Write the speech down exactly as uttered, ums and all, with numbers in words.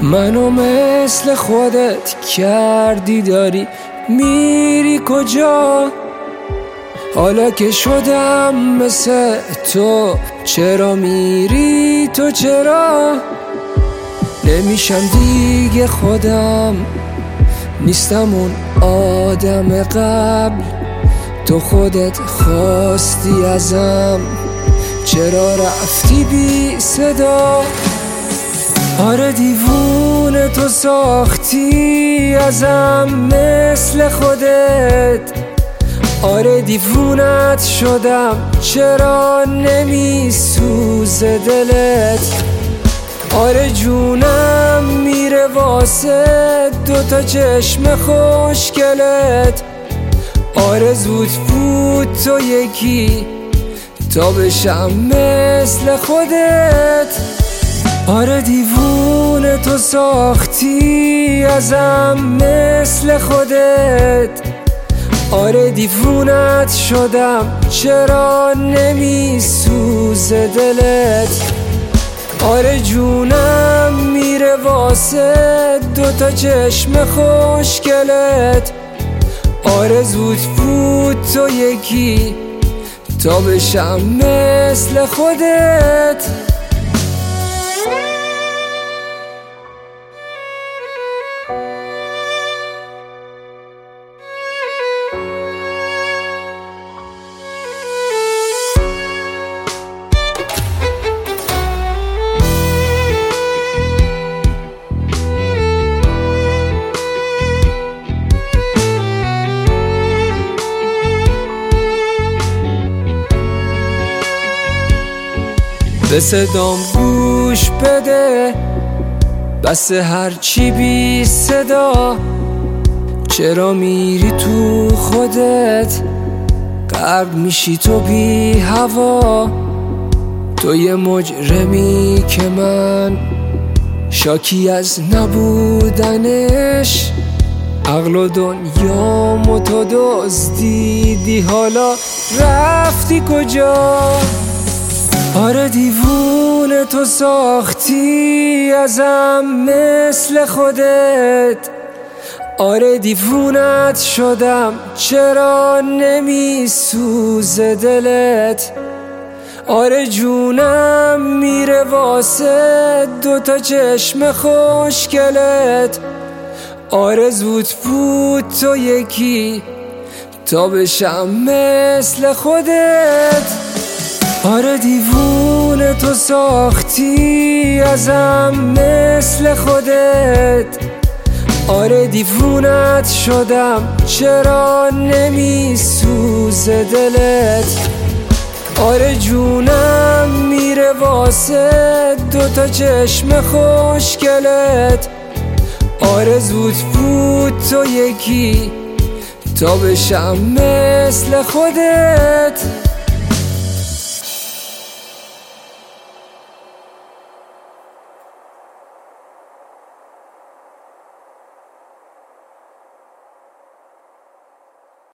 منو مثل خودت کردی داری میری کجا؟ حالا که شدم مثل تو چرا میری تو چرا؟ نمیشم دیگه خودم، نیستم اون آدم قبل. تو خودت خواستی ازم، چرا رفتی بی صدا؟ آره دیوونه تو ساختی ازم مثل خودت. آره دیوونت شدم، چرا نمی سوزه دلت؟ آره جونم میره واسه دوتا چشم خوشگلت. آره زود بود تو یکی تا بشم مثل خودت. آره دیوونه تو ساختی ازم مثل خودت. آره دیوونت شدم، چرا نمی سوزه دلت؟ آره جونم میره واسه دوتا چشم خوشگلت. آره زود بود تو یکی تا بشم مثل خودت. به صدام گوش بده، بس هر چی بی صدا. چرا میری تو خودت، غرق میشی تو بی هوا. تو یه مجرمی که من شاکی از نبودنش. عقل و دنیامو تو دزدیدی، حالا رفتی کجا؟ آره دیوونه تو ساختی ازم مثل خودت. آره دیوونت شدم، چرا نمی سوزه دلت؟ آره جونم میره واسه دوتا چشم خوشگلت. آره زود بود تو یکی تا بشم مثل خودت. آره دیوونه تو ساختی ازم مثل خودت. آره دیوونت شدم، چرا نمی سوزه دلت؟ آره جونم میره واسه دوتا چشم خوشگلت. آره زود بود تو یکی تا بشم مثل خودت.